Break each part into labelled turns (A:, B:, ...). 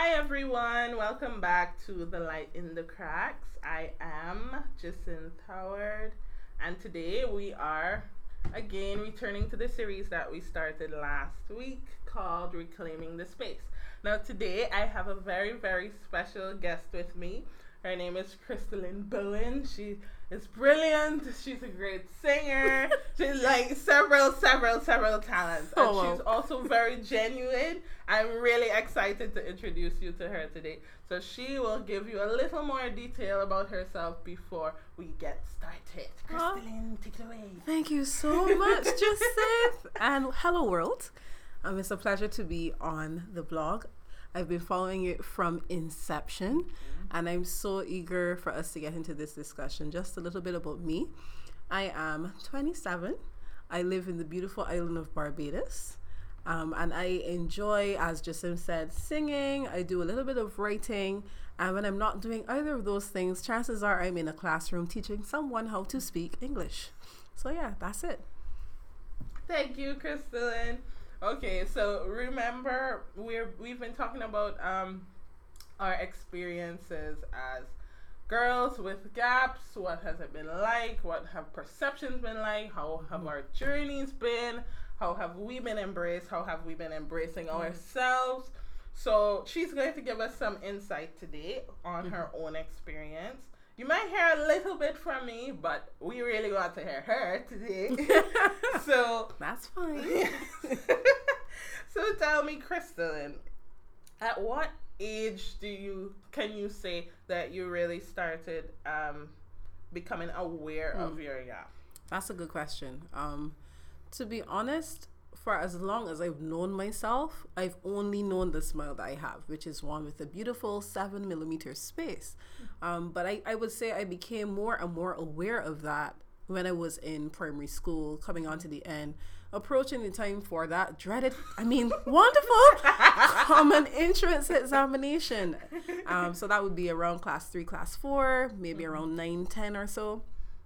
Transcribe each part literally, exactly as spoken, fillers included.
A: everyone, welcome back to The Light in the Cracks. I am Jacinth Howard, and today we are again returning to the series that we started last week called Reclaiming the Space. Now, today I have a very, very special guest with me. Her name is Crystalline Bowen. She is brilliant. She's a great singer. She's like several, several, several talents. And
B: Oh, wow.
A: she's also very genuine. I'm really excited to introduce you to her today. So she will give you a little more detail about herself before we get started.
B: Huh?
A: Crystalline, take it away.
B: Thank you so much, Joseph. And hello, world. Um, it's a pleasure to be on the blog. I've been following it from inception, and I'm so eager for us to get into this discussion. Just a little bit about me. I am twenty-seven. I live in the beautiful island of Barbados. Um, and I enjoy, as Jasim said, singing. I do a little bit of writing. And when I'm not doing either of those things, chances are I'm in a classroom teaching someone how to speak English. So yeah, that's it.
A: Thank you, Crystalline. Okay, so remember we're we've been talking about um our experiences as girls with gaps. What has it been like? What have perceptions been like? How have our journeys been? How have we been embraced? How have we been embracing ourselves? So she's going to give us some insight today on her own experience. You might hear a little bit from me, but we really want to hear her today. So
B: That's fine.
A: so tell me, Crystalline, at what age do you can you say that you really started um, becoming aware
B: Hmm.
A: of your gap?
B: That's a good question. Um, to be honest, for as long as I've known myself, I've only known the smile that I have, which is one with a beautiful seven millimeter space. Um, but I, I would say I became more and more aware of that when I was in primary school, coming on to the end, approaching the time for that dreaded, I mean, wonderful common entrance examination. Um, so that would be around class three, class four, maybe around nine, ten or so.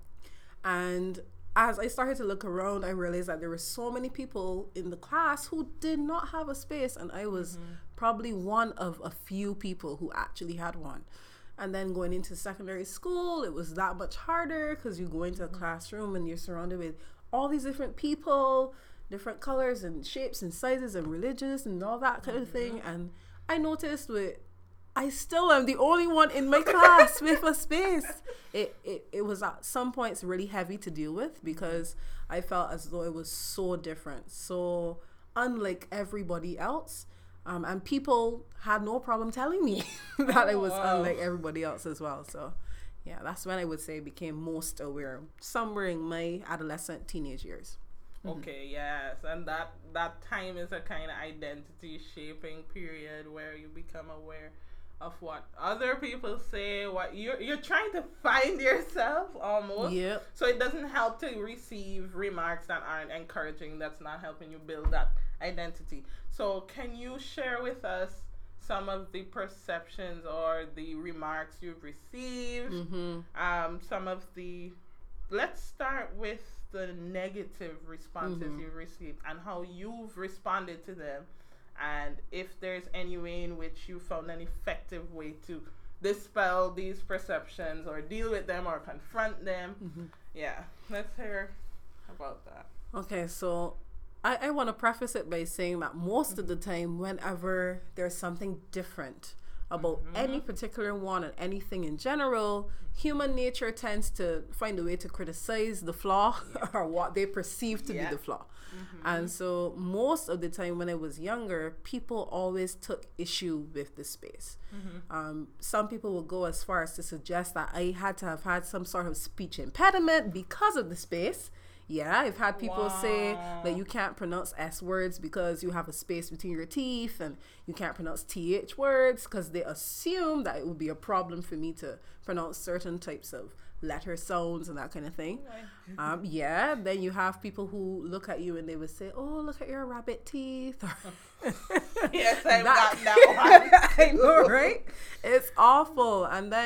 B: And as I started to look around, I realized that there were so many people in the class who did not have a space, and I was probably one of a few people who actually had one. And then going into secondary school, it was that much harder because you go into a classroom and you're surrounded with all these different people, different colors and shapes and sizes and religions and all that kind of thing. And I noticed with I still am the only one in my class with a space. It, it it was at some points really heavy to deal with because I felt as though it was so different, so unlike everybody else. Um, and people had no problem telling me that I was
A: wow.
B: unlike everybody else as well. So yeah, that's when I would say I became most aware, somewhere in my adolescent teenage years.
A: Okay, yes, and that that time is a kind of identity shaping period where you become aware of what other people say, what you're you're trying to find yourself almost.
B: Yep.
A: So it doesn't help to receive remarks that aren't encouraging. That's not helping you build that identity. So can you share with us some of the perceptions or the remarks you've received?
B: Mm-hmm.
A: Um, some of the let's start with the negative responses
B: Mhm.
A: you've received and how you've responded to them, and if there's any way in which you found an effective way to dispel these perceptions or deal with them or confront them.
B: Mm-hmm.
A: Yeah, let's hear about that.
B: Okay, so I, I want to preface it by saying that most of the time, whenever there's something different about any particular one and anything in general, human nature tends to find a way to criticize the flaw or what they perceive to
A: Yeah.
B: be the flaw. And so most of the time when I was younger, people always took issue with the space. Um, some people will go as far as to suggest that I had to have had some sort of speech impediment because of the space. Yeah, I've had people say
A: Wow.
B: that you can't pronounce S words because you have a space between your teeth, and you can't pronounce T H words because they assume that it would be a problem for me to pronounce certain types of letter sounds and that kind of thing. Um, yeah, then you have people who look at you and they would say, "Oh, look at your rabbit teeth."
A: Yes, I've
B: That-
A: got that one.
B: I know, right? It's awful. And then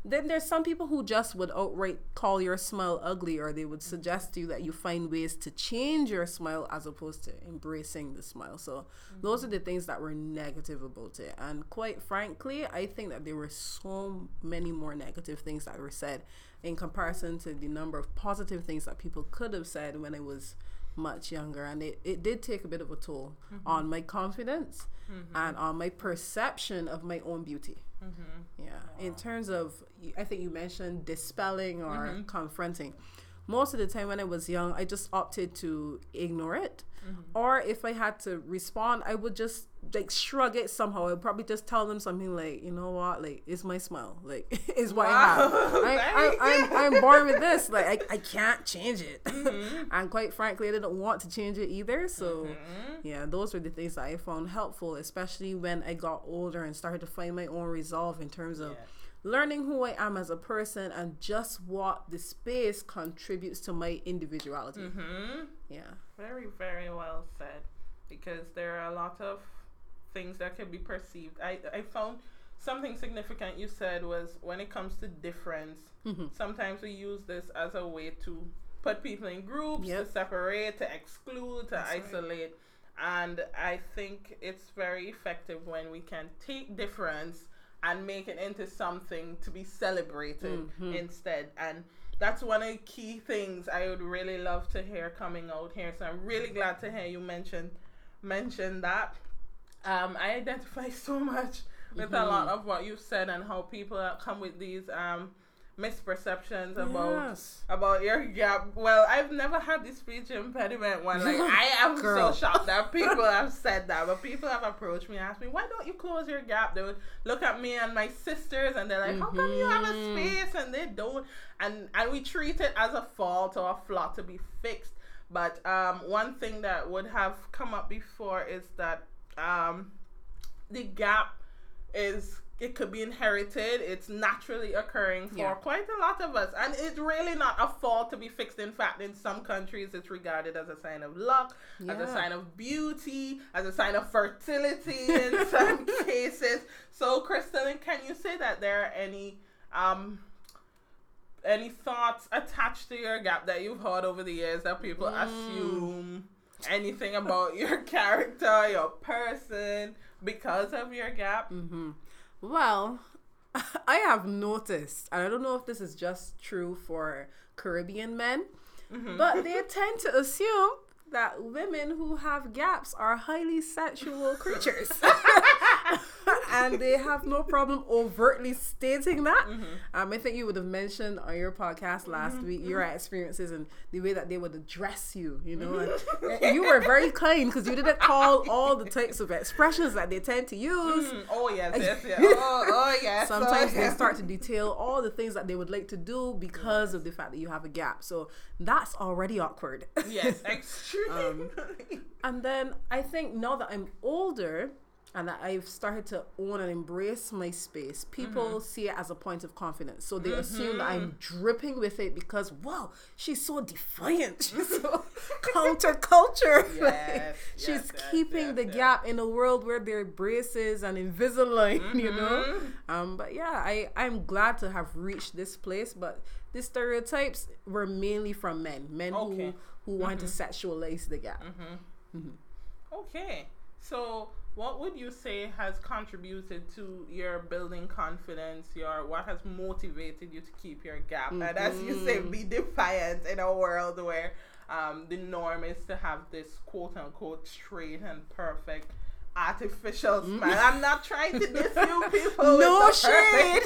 B: Then there's some people who just would outright call your smile ugly, or they would suggest to you that you find ways to change your smile as opposed to embracing the smile. So mm-hmm. those are the things that were negative about it. And quite frankly, I think that there were so many more negative things that were said in comparison to the number of positive things that people could have said when I was much younger. And it, it did take a bit of a toll mm-hmm. on my confidence mm-hmm. and on my perception of my own beauty. Mm-hmm. Yeah. Wow. In terms of, I think you mentioned dispelling or mm-hmm. confronting. Most of the time when I was young, I just opted to ignore it. Mm-hmm. Or if I had to respond, I would just like shrug it somehow. I'd probably just tell them something like, you know what, like, it's my smile. Like, it's what wow. I have. I, I, I'm, I'm born with this. Like, I, I can't change it. Mm-hmm. And quite frankly, I didn't want to change it either. So, mm-hmm. yeah, those were the things that I found helpful, especially when I got older and started to find my own resolve in terms of yeah. learning who I am as a person and just what the space contributes to my individuality.
A: Mm-hmm.
B: Yeah.
A: Very, very well said. Because there are a lot of things that can be perceived. I, I found something significant you said was when it comes to difference, mm-hmm. sometimes we use this as a way to put people in groups, yep. to separate, to exclude, to That's isolate. Right. And I think it's very effective when we can take difference and make it into something to be celebrated mm-hmm. instead. And that's one of the key things I would really love to hear coming out here. So I'm really glad to hear you mention mention that. Um, I identify so much with mm-hmm. a lot of what you said and how people come with these um, misperceptions about yes. about your gap. Well, I've never had this speech impediment one. Like I am Girl. so shocked that people have said that, but people have approached me and asked me, why don't you close your gap? They would look at me and my sisters and they're like, mm-hmm. how come you have a space and they don't? And and we treat it as a fault or a flaw to be fixed. But um, one thing that would have come up before is that um, the gap is, it could be inherited. It's naturally occurring for yeah. quite a lot of us. And it's really not a fault to be fixed. In fact, in some countries, it's regarded as a sign of luck, yeah. as a sign of beauty, as a sign of fertility in some cases. So, Crystalline, can you say that there are any um, any thoughts attached to your gap that you've heard over the years that people mm. assume anything about your character, your person, because of your gap?
B: Mm-hmm. Well, I have noticed, and I don't know if this is just true for Caribbean men, mm-hmm. but they tend to assume that women who have gaps are highly sexual creatures. And they have no problem overtly stating that. Mm-hmm. Um, I think you would have mentioned on your podcast last mm-hmm. week your experiences and the way that they would address you, you know. And, and you were very kind because you didn't call all the types of expressions that they tend to use.
A: Mm-hmm. Oh, yes, yes, yes. Oh, oh yes.
B: Sometimes
A: oh,
B: they
A: yes.
B: start to detail all the things that they would like to do because yes. of the fact that you have a gap. So that's already awkward.
A: Yes, extremely. um,
B: and then I think now that I'm older, and that I've started to own and embrace my space, people mm-hmm. see it as a point of confidence. So they mm-hmm. assume that I'm dripping with it because, wow, she's so defiant. She's so counterculture.
A: Yes,
B: like,
A: yes,
B: she's
A: yes,
B: keeping
A: yes,
B: the
A: yes.
B: gap in a world where there are braces and Invisalign, mm-hmm. you know? Um, but yeah, I, I'm glad to have reached this place. But the stereotypes were mainly from men. Men
A: okay.
B: who, who mm-hmm. want to sexualize the gap.
A: Mm-hmm. Mm-hmm. Okay. So what would you say has contributed to your building confidence, your what has motivated you to keep your gap? Mm-hmm. And as you say, be defiant in a world where um, the norm is to have this quote unquote straight and perfect artificial mm-hmm. smile. I'm not trying to diss you people.
B: No shade.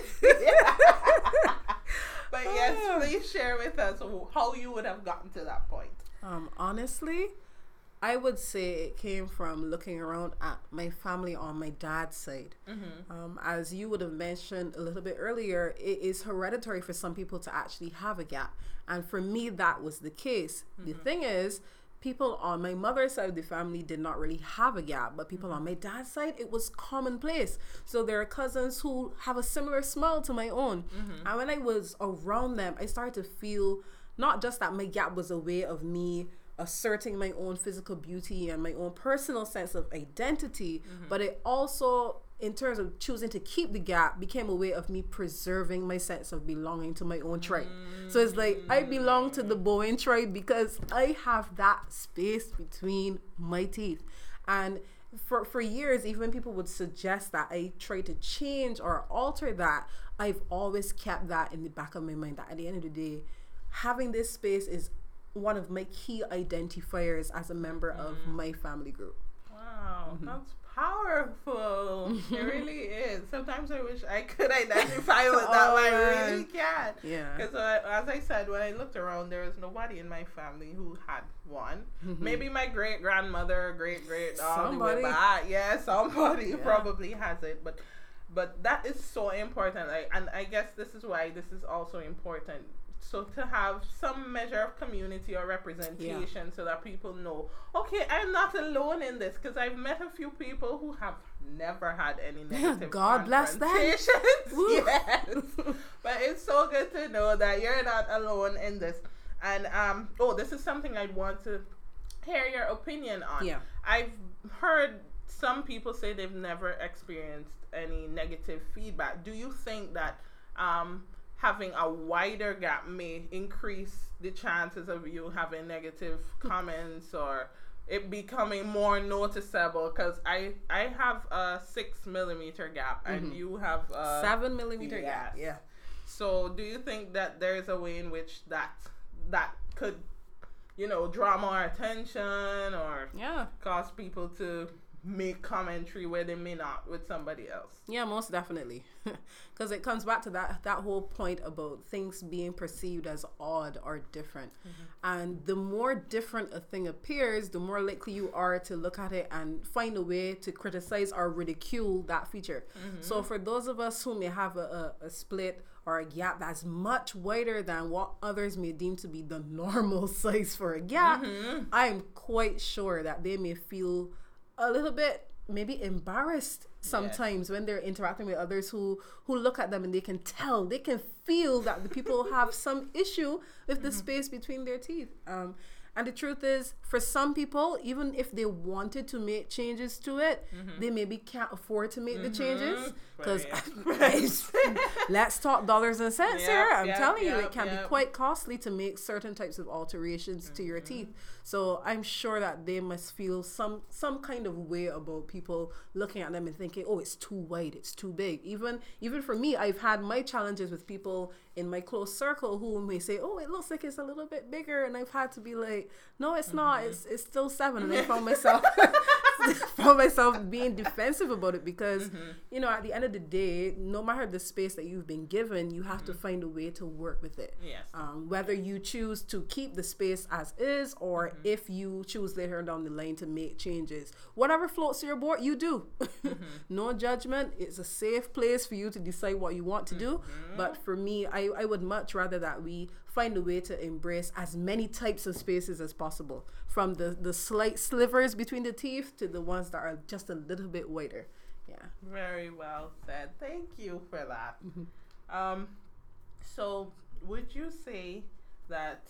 A: But yes, please share with us how you would have gotten to that point.
B: Um, honestly, I would say it came from looking around at my family on my dad's side. Mm-hmm. Um, as you would have mentioned a little bit earlier, it is hereditary for some people to actually have a gap. And for me, that was the case. Mm-hmm. The thing is, people on my mother's side of the family did not really have a gap, but people mm-hmm. on my dad's side, it was commonplace. So there are cousins who have a similar smile to my own. Mm-hmm. And when I was around them, I started to feel not just that my gap was a way of me asserting my own physical beauty and my own personal sense of identity, mm-hmm. but it also, in terms of choosing to keep the gap, became a way of me preserving my sense of belonging to my own tribe. Mm-hmm. So it's like I belong to the Bowen tribe because I have that space between my teeth. And for for years, even when people would suggest that I try to change or alter that, I've always kept that in the back of my mind, that at the end of the day, having this space is one of my key identifiers as a member mm. of my family group.
A: Wow, mm-hmm. that's powerful. It really is. Sometimes I wish I could identify with that, oh, but I really can't.
B: Yeah.
A: Because uh, as I said, when I looked around, there was nobody in my family who had one. Mm-hmm. Maybe my great grandmother, great great somebody. Back. Yeah, somebody yeah. probably has it, but but that is so important. Like, and I guess this is why this is also important. So to have some measure of community or representation, yeah. so that people know, okay, I'm not alone in this, because I've met a few people who have never had any negative
B: God bless them.
A: Yes, but it's so good to know that you're not alone in this. And um, oh, this is something I want to hear your opinion on.
B: Yeah,
A: I've heard some people say they've never experienced any negative feedback. Do you think that um? having a wider gap may increase the chances of you having negative comments or it becoming more noticeable? Because I I have a six millimeter gap and mm-hmm. you have a
B: seven millimeter
A: yes.
B: gap. Yeah.
A: So do you think that there is a way in which that that could, you know, draw more attention or
B: yeah.
A: cause people to make commentary where they may not with somebody else?
B: Yeah, most definitely. Because it comes back to that that whole point about things being perceived as odd or different. Mm-hmm. And the more different a thing appears, the more likely you are to look at it and find a way to criticize or ridicule that feature. Mm-hmm. So for those of us who may have a, a, a split or a gap that's much wider than what others may deem to be the normal size for a gap, mm-hmm. I'm quite sure that they may feel a little bit maybe embarrassed sometimes yes. when they're interacting with others who who look at them and they can tell, they can feel that the people have some issue with the mm-hmm. space between their teeth. Um, and the truth is, for some people, even if they wanted to make changes to it, mm-hmm. they maybe can't afford to make mm-hmm. the changes. Because yeah. let's talk dollars and cents yep, here. I'm yep, telling yep, you, it can yep. be quite costly to make certain types of alterations mm-hmm. to your teeth. So I'm sure that they must feel some some kind of way about people looking at them and thinking, oh, it's too wide, it's too big. Even even for me, I've had my challenges with people in my close circle who may say, oh, it looks like it's a little bit bigger, and I've had to be like, no, it's mm-hmm. not. It's it's still seven, and I found myself found myself being defensive about it because mm-hmm. you know, at the end of the day, no matter the space that you've been given, you have mm-hmm. to find a way to work with it.
A: Yes.
B: Um, whether you choose to keep the space as is, or mm-hmm. if you choose later down the line to make changes, whatever floats your boat, you do. Mm-hmm. No judgment. It's a safe place for you to decide what you want to do. Mm-hmm. But for me, I, I would much rather that we find a way to embrace as many types of spaces as possible, from the, the slight slivers between the teeth to the ones that are just a little bit wider. Yeah.
A: Very well said. Thank you for that.
B: Mm-hmm.
A: Um, so would you say that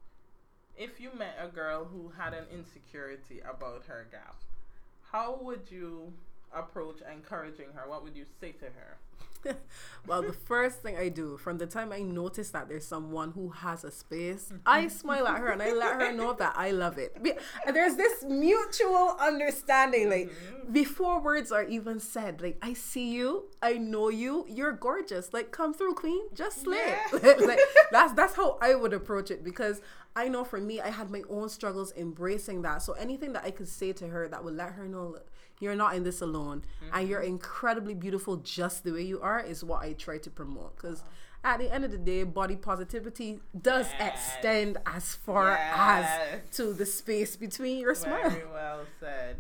A: if you met a girl who had an insecurity about her gap, how would you approach encouraging her? What would you say to her?
B: Well, the first thing I do from the time I notice that there's someone who has a space, I smile at her and I let her know that I love it. There's this mutual understanding, like mm-hmm. before words are even said, like, I see you, I know you, you're gorgeous, like, come through, queen, just slay. Yeah. Like, that's that's how I would approach it, because I know for me, I had my own struggles embracing that. So anything that I could say to her that would let her know, look, you're not in this alone, mm-hmm. and you're incredibly beautiful just the way you are, is what I try to promote. Because wow. at the end of the day, body positivity does yes. extend as far yes. as to the space between your smile.
A: Very well said.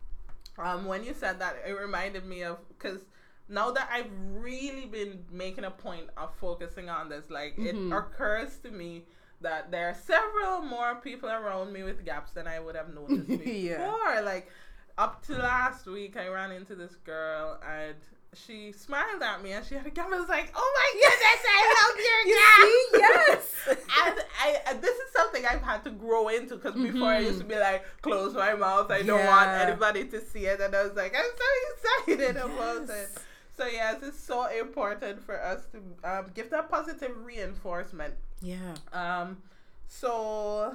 A: Um, when you said that, it reminded me of, because now that I've really been making a point of focusing on this, like mm-hmm. it occurs to me that there are several more people around me with gaps than I would have noticed before.
B: Yeah.
A: Like, up to last week, I ran into this girl and she smiled at me and she had a gap. I was like, oh my goodness, I love your gap.
B: Yes.
A: And I, and this is something I've had to grow into because mm-hmm. before I used to be like, close my mouth. I don't yeah. want anybody to see it. And I was like, I'm so excited yes. about it. So yes, it's so important for us to um, give that positive reinforcement.
B: Yeah.
A: Um. So,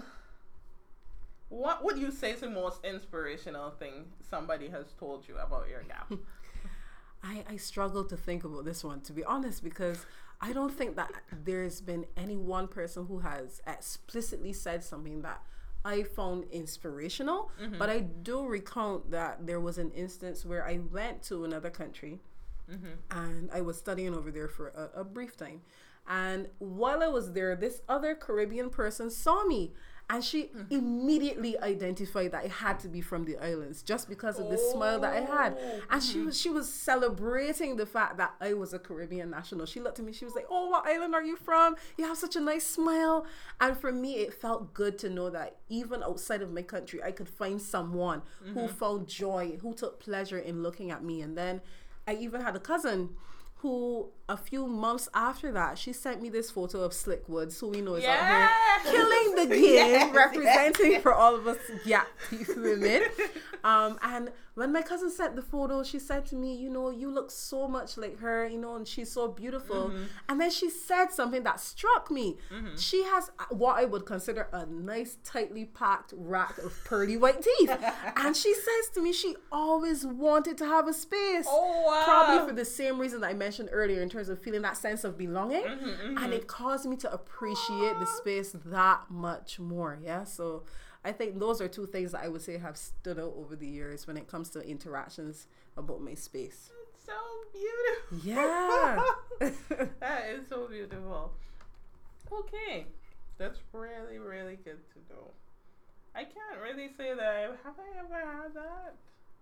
A: what would you say is the most inspirational thing somebody has told you about your gap?
B: I, I struggle to think about this one, to be honest, because I don't think that there's been any one person who has explicitly said something that I found inspirational. Mm-hmm. But I do recount that there was an instance where I went to another country mm-hmm. and I was studying over there for a, a brief time. And while I was there, this other Caribbean person saw me. And she mm-hmm. immediately identified that I had to be from the islands just because of the oh. smile that I had. And mm-hmm. she was she was celebrating the fact that I was a Caribbean national. She looked at me, she was like, oh, what island are you from? You have such a nice smile. And for me, it felt good to know that even outside of my country, I could find someone mm-hmm. who found joy, who took pleasure in looking at me. And then I even had a cousin who a few months after that, she sent me this photo of Slick Woods, who we know is yes. out here killing the game, yes, representing yes, yes. for all of us yeah women. Um, and when my cousin sent the photo, she said to me, you know, you look so much like her, you know, and she's so beautiful. Mm-hmm. And then she said something that struck me. Mm-hmm. She has what I would consider a nice, tightly packed rack of pearly white teeth. And she says to me, she always wanted to have a space.
A: Oh, wow.
B: Probably for the same reason that I mentioned earlier in terms of feeling that sense of belonging. Mm-hmm, mm-hmm. And it caused me to appreciate the space that much more. Yeah. So I think those are two things that I would say have stood out over the years when it comes to interactions about my space.
A: It's so beautiful.
B: Yeah.
A: That is so beautiful. Okay. That's really, really good to know. I can't really say that I have I ever had that?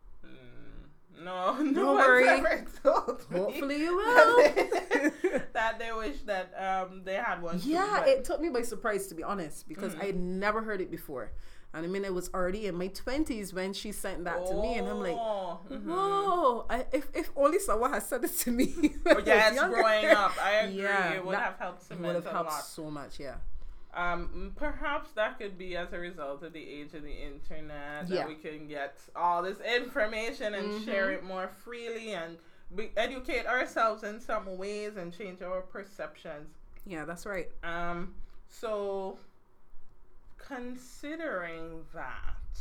A: Mm, no, no
B: Don't
A: one's
B: worry.
A: ever told me.
B: Hopefully you will.
A: That they wish that um they had one.
B: Yeah,
A: too,
B: it took me by surprise, to be honest, because
A: mm.
B: I had never heard it before. And I mean, I was already in my twenties when she sent that
A: oh.
B: to me, and I'm like,
A: mm-hmm.
B: whoa, I, if if only someone had said it to me.
A: Oh, yes, growing up, I agree.
B: Yeah,
A: it would have helped cement
B: would have
A: a
B: helped
A: lot.
B: so much, yeah.
A: Um, perhaps that could be as a result of the age of the internet,
B: yeah.
A: that we can get all this information and mm-hmm. share it more freely and be, educate ourselves in some ways and change our perceptions.
B: Yeah, that's right.
A: Um, so considering that,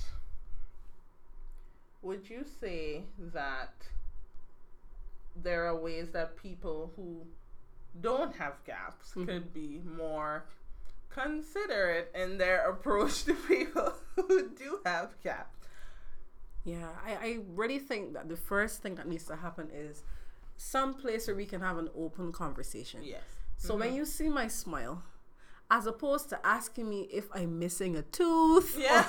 A: would you say that there are ways that people who don't have gaps mm-hmm. could be more considerate in their approach to people who do have gaps?
B: Yeah, I, I really think that the first thing that needs to happen is some place where we can have an open conversation.
A: Yes.
B: So
A: mm-hmm.
B: when you see my smile, as opposed to asking me if I'm missing a tooth,
A: yeah,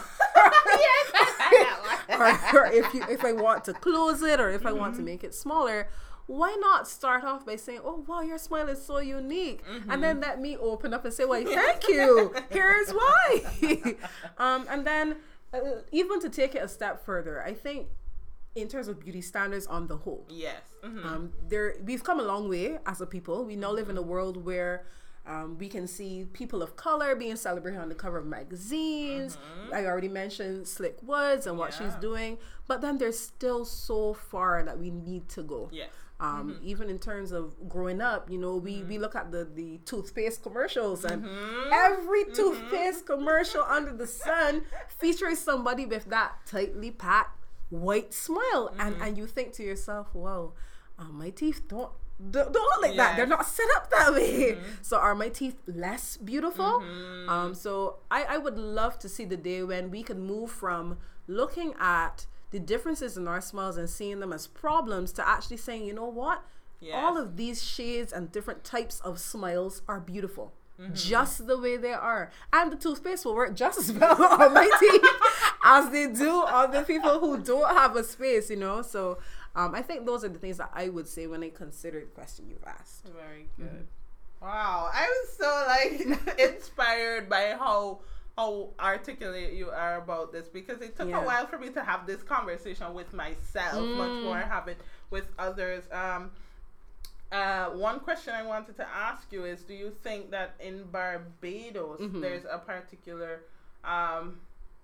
B: or, or, or if you if I want to close it, or if mm-hmm. I want to make it smaller, why not start off by saying, oh, wow, your smile is so unique. Mm-hmm. And then let me open up and say, well, thank you. Here's why. um, and then uh, even to take it a step further, I think in terms of beauty standards on the whole,
A: yes, mm-hmm.
B: um, there we've come a long way as a people. We now mm-hmm. live in a world where Um, we can see people of color being celebrated on the cover of magazines. Mm-hmm. I already mentioned Slick Woods and what yeah. she's doing, but then there's still so far that we need to go.
A: Yes.
B: Um, mm-hmm. Even in terms of growing up, you know, we, mm-hmm. we look at the, the toothpaste commercials, and
A: mm-hmm.
B: every
A: mm-hmm.
B: toothpaste commercial under the sun features somebody with that tightly packed white smile. Mm-hmm. And, and you think to yourself, wow, uh, my teeth don't Don't, don't look like yes. that. They're not set up that way. Mm-hmm. So are my teeth less beautiful? Mm-hmm. Um, so I, I would love to see the day when we can move from looking at the differences in our smiles and seeing them as problems to actually saying, you know what? Yes. All of these shades and different types of smiles are beautiful. Mm-hmm. Just the way they are. And the toothpaste will work just as well on my teeth as they do on the people who don't have a space, you know? So Um, I think those are the things that I would say when I consider the question you've asked.
A: Very good. Mm-hmm. Wow, I was so like inspired by how how articulate you are about this, because it took
B: Yeah.
A: a while for me to have this conversation with myself,
B: Mm.
A: much more have it with others. Um, uh, one question I wanted to ask you is, do you think that in Barbados
B: Mhm.
A: there's a particular um,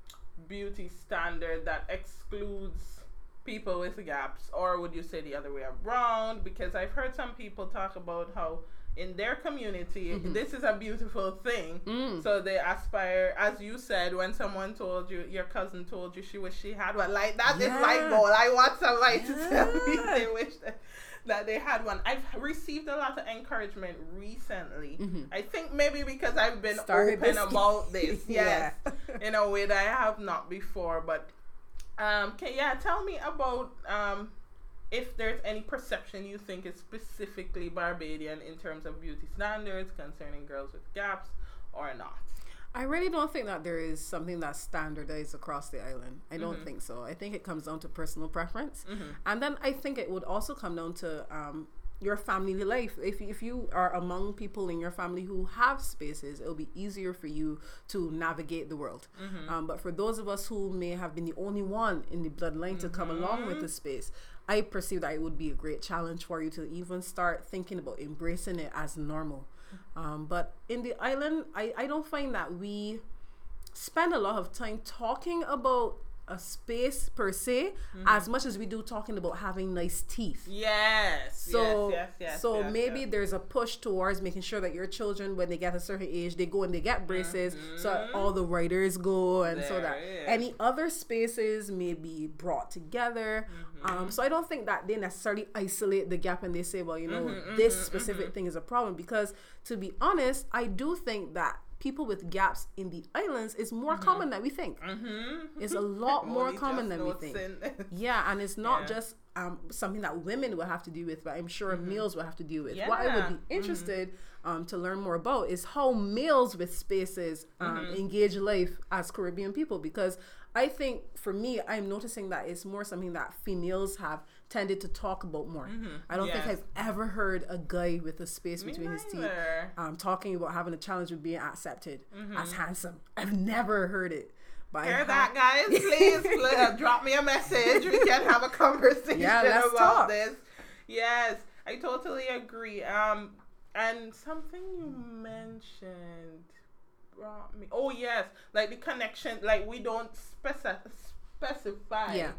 A: beauty standard that excludes people with gaps, or would you say the other way around? Because I've heard some people talk about how in their community
B: Mhm.
A: this is a beautiful thing,
B: Mm.
A: so they aspire, as you said, when someone told you, your cousin told you she wish she had one, like that is my
B: Yeah.
A: goal. I want somebody to tell me
B: Yeah.
A: they wish that, that they had one. I've received a lot of encouragement recently.
B: Mhm.
A: I think maybe because I've been
B: Started
A: open
B: this-
A: about this, yes,
B: Yeah.
A: in a way that I have not before. But um, can yeah, tell me about um, if there's any perception you think is specifically Barbadian in terms of beauty standards concerning girls with gaps or not.
B: I really don't think that there is something that's standardized across the island. I don't
A: Mhm.
B: think so. I think it comes down to personal preference.
A: Mhm.
B: And then I think it would also come down to um, your family life. If, if you are among people in your family who have spaces, it'll be easier for you to navigate the world.
A: Mhm.
B: Um, but for those of us who may have been the only one in the bloodline to come along with the space, I perceive that it would be a great challenge for you to even start thinking about embracing it as normal. Um, but in the island, I, I don't find that we spend a lot of time talking about a space per se, as much as we do talking about having nice teeth.
A: Yes.
B: So,
A: yes, yes, yes,
B: so
A: yes,
B: maybe
A: yes.
B: there's a push towards making sure that your children, when they get a certain age, they go and they get braces, so that all the writers go, and so
A: There
B: that
A: it is.
B: any other spaces may be brought together. Um, so I don't think that they necessarily isolate the gap and they say, well, you know, this specific thing is a problem. Because to be honest, I do think that people with gaps in the islands is more common than we think.
A: Mm-hmm.
B: It's a lot more
A: Only
B: common
A: just
B: than we
A: notes
B: think.
A: in-
B: Yeah, and it's not
A: Yeah.
B: just um, something that women will have to deal with, but I'm sure males will have to deal with. What I
A: Yeah.
B: would be interested um, to learn more about is how males with spaces um, engage life as Caribbean people, because I think for me, I'm noticing that it's more something that females have tended to talk about more. I don't think
A: Yes.
B: I've ever heard a guy with a space
A: Me
B: between his teeth
A: neither.
B: um, talking about having a challenge with being accepted as handsome. I've never heard it. But I
A: Hear
B: have-
A: that, guys? Please uh, drop me a message. We can have a conversation
B: Yeah, let's
A: about
B: talk.
A: this. Yes, I totally agree. Um, and something you mentioned brought me. Oh yes, like the connection. Like we don't speci- specify.
B: Yeah.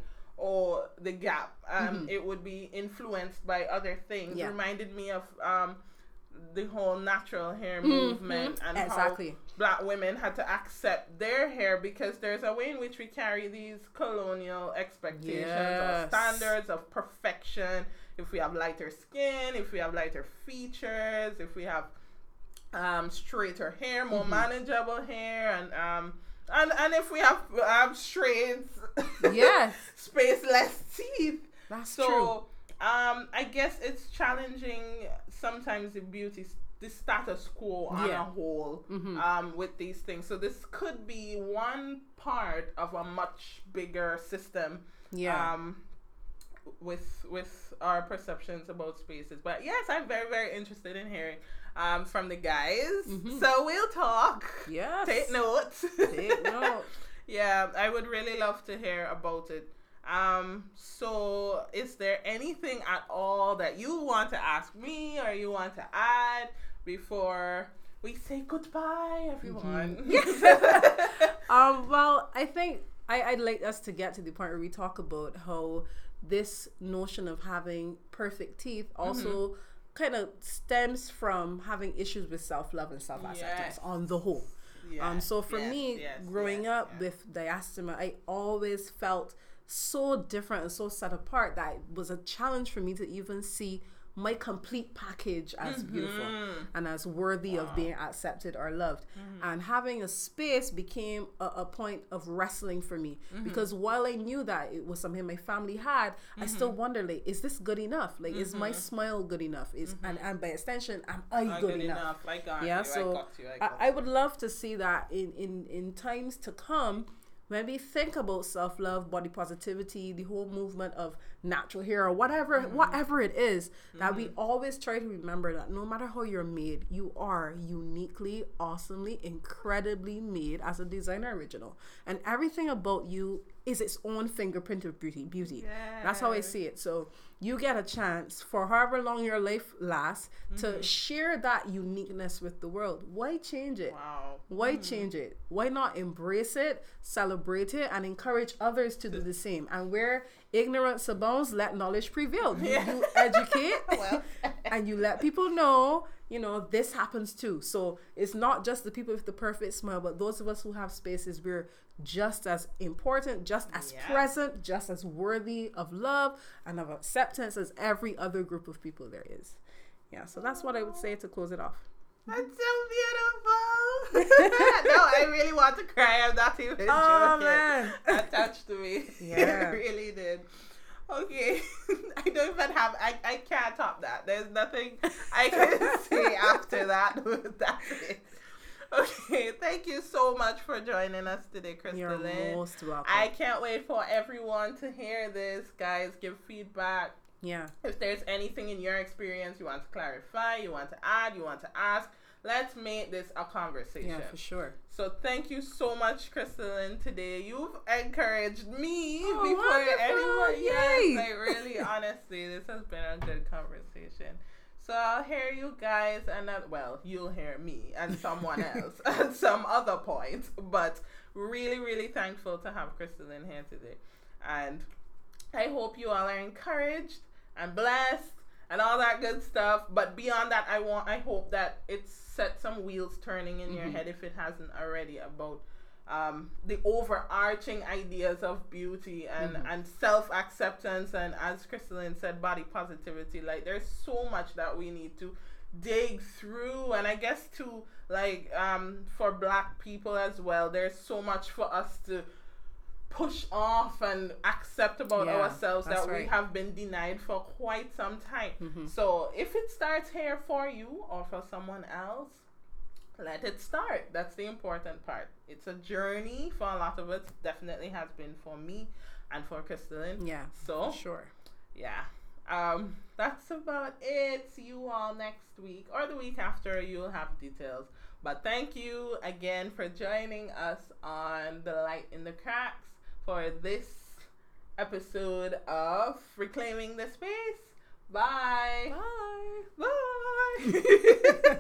A: Or the gap. Um, it would be influenced by other things.
B: Yeah.
A: Reminded me of um, the whole natural hair movement and
B: Exactly.
A: how black women had to accept their hair, because there's a way in which we carry these colonial expectations or
B: Yes.
A: standards of perfection. If we have lighter skin, if we have lighter features, if we have um, straighter hair, more manageable hair, and um, and and if we have um, straight,
B: Yes.
A: spaceless teeth.
B: That's
A: So,
B: true.
A: um, I guess it's challenging sometimes the beauty, the status quo on
B: Yeah.
A: a whole, um, with these things. So this could be one part of a much bigger system.
B: Yeah.
A: Um, with with our perceptions about spaces. But yes, I'm very very interested in hearing um from the guys. So we'll talk.
B: Yes.
A: Take notes.
B: Take note.
A: Yeah, I would really love to hear about it. Um, so is there anything at all that you want to ask me or you want to add before we say goodbye, everyone?
B: Um, well, I think I, I'd like us to get to the point where we talk about how this notion of having perfect teeth also kind of stems from having issues with self-love and self-acceptance
A: Yes.
B: on the whole. Um,
A: Yes,
B: so for
A: yes,
B: me,
A: yes,
B: growing
A: yes,
B: up
A: yes.
B: with diastema, I always felt so different and so set apart that it was a challenge for me to even see my complete package as beautiful and as worthy of being accepted or loved. And having a space became a, a point of wrestling for me, because while I knew that it was something my family had, I still wondered, like, is this good enough? Like, is my smile good enough? Is and, and by extension, am I
A: Not
B: good, enough?
A: I got
B: Yeah,
A: you.
B: so
A: I got you. I,
B: I,
A: got
B: I would love to see that in, in, in times to come, when we think about self-love, body positivity, the whole movement of natural hair or whatever, mm-hmm. whatever it is, mm-hmm. that we always try to remember that no matter how you're made, you are uniquely, awesomely, incredibly made as a designer original. And everything about you is its own fingerprint of beauty. Beauty. Yes. That's how I see it. So you get a chance for however long your life lasts mm-hmm. to share that uniqueness with the world. Why change it?
A: Wow.
B: Why
A: mm.
B: change it? Why not embrace it, celebrate it, and encourage others to do the same? And where ignorance abounds, let knowledge prevail. You, yeah. you educate well. and you let people know, you know, this happens too. So it's not just the people with the perfect smile, but those of us who have spaces, we're just as important, just as yeah. present, just as worthy of love and of acceptance as every other group of people there is. Yeah, so that's what I would say to close it off.
A: That's so beautiful. No, I really want to cry. I'm not even
B: oh,
A: joking.
B: Man.
A: That touched me.
B: Yeah.
A: It really did. Okay. I don't even have, I, I can't top that. There's nothing I can say after that. That's it. Okay, thank you so much for joining us today, Crystal.
B: You're most welcome.
A: I can't wait for everyone to hear this. Guys, give feedback.
B: Yeah.
A: If there's anything in your experience you want to clarify, you want to add, you want to ask, let's make this a conversation.
B: Yeah, for sure.
A: So thank you so much, Crystalline, today. You've encouraged me
B: oh,
A: before anyone.
B: Yay.
A: Yes, like really, honestly, this has been a good conversation. So I'll hear you guys, and uh, well, you'll hear me and someone else at some other point. But really, really thankful to have Crystalline here today. And I hope you all are encouraged and blessed and all that good stuff. But beyond that, I want, I hope that it set some wheels turning in mm-hmm. your head, if it hasn't already, about um, the overarching ideas of beauty and, mm-hmm. and self-acceptance. And as Crystalline said, body positivity. Like, there's so much that we need to dig through. And I guess to, like, um, for Black people as well, there's so much for us to push off and accept about yeah, ourselves that right. we have been denied for quite some time. Mm-hmm. So if it starts here for you or for someone else, let it start. That's the important part. It's a journey for a lot of us. Definitely has been for me and for Crystalline.
B: Yeah,
A: so
B: sure.
A: Yeah. Um, that's about it. See you all next week or the week after. You'll have details. But thank you again for joining us on The Light in the Cracks for this episode of Reclaiming the Space. Bye.
B: Bye.
A: Bye.